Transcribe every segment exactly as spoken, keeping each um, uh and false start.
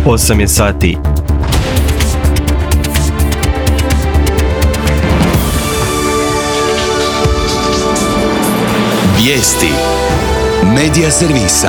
osam je sati. Vijesti Medija servisa.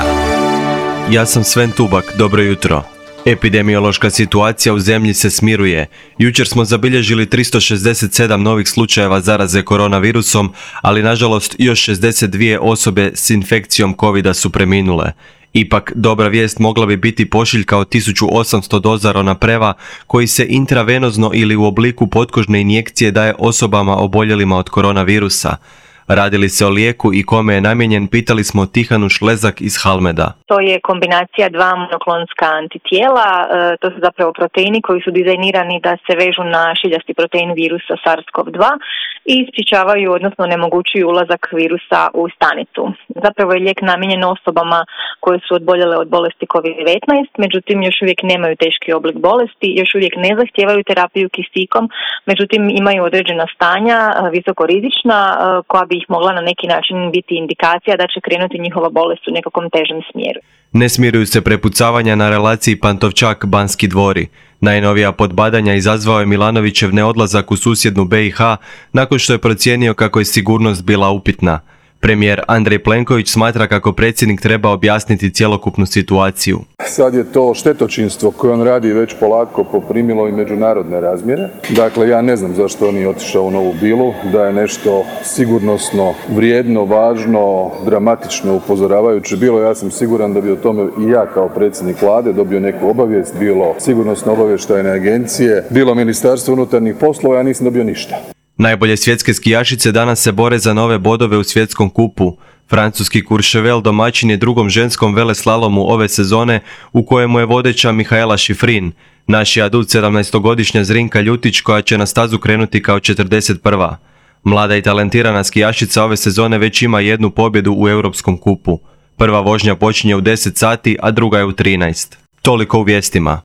Ja sam Sven Tubak, dobro jutro. Epidemiološka situacija u zemlji se smiruje. Jučer smo zabilježili tristo šezdeset sedam novih slučajeva zaraze koronavirusom, ali nažalost još šezdeset dvije osobe s infekcijom covida su preminule. Ipak, dobra vijest mogla bi biti pošiljka od tisuću osamsto doza Ronapreva koji se intravenozno ili u obliku potkožne injekcije daje osobama oboljelima od koronavirusa. Radi li se o lijeku i kome je namijenjen, pitali smo Tihanu Šlezak iz Halmeda. To je kombinacija dva monoklonska antitijela, e, to su zapravo proteini koji su dizajnirani da se vežu na šiljasti protein virusa SARS-CoV dva i sprječavaju, odnosno onemogućuju ulazak virusa u stanicu. Zapravo je lijek namijenjen osobama koje su oboljele od bolesti kovid devetnaest, međutim još uvijek nemaju teški oblik bolesti, još uvijek ne zahtijevaju terapiju kisikom, međutim imaju određena stanja, visokorizična, koja bi ih mogla na neki način biti indikacija da će krenuti njihova bolest u nekakvom težem smjeru. Ne smiruju se prepucavanja na relaciji Pantovčak-Banski dvori. Najnovija podbadanja izazvao je Milanovićev neodlazak u susjednu be i ha nakon što je procijenio kako je sigurnost bila upitna. Premijer Andrej Plenković smatra kako predsjednik treba objasniti cjelokupnu situaciju. Sad je to štetočinstvo koje on radi već polako poprimilo i međunarodne razmjere. Dakle, ja ne znam zašto on nije otišao u Novu Bilu, da je nešto sigurnosno vrijedno, važno, dramatično upozoravajuće bilo. Ja sam siguran da bi o tome i ja kao predsjednik vlade dobio neku obavijest, bilo sigurnosno obavještajne agencije, bilo Ministarstvo unutarnjih poslova, ja nisam dobio ništa. Najbolje svjetske skijašice danas se bore za nove bodove u svjetskom kupu. Francuski Courchevel domaćin je drugom ženskom veleslalomu ove sezone u kojemu je vodeća Mihaela Šifrin. Naš je adut sedamnaestogodišnja Zrinka Ljutić koja će na stazu krenuti kao četrdeset prva. Mlada i talentirana skijašica ove sezone već ima jednu pobjedu u Europskom kupu. Prva vožnja počinje u deset sati, a druga je u trinaest. Toliko u vijestima.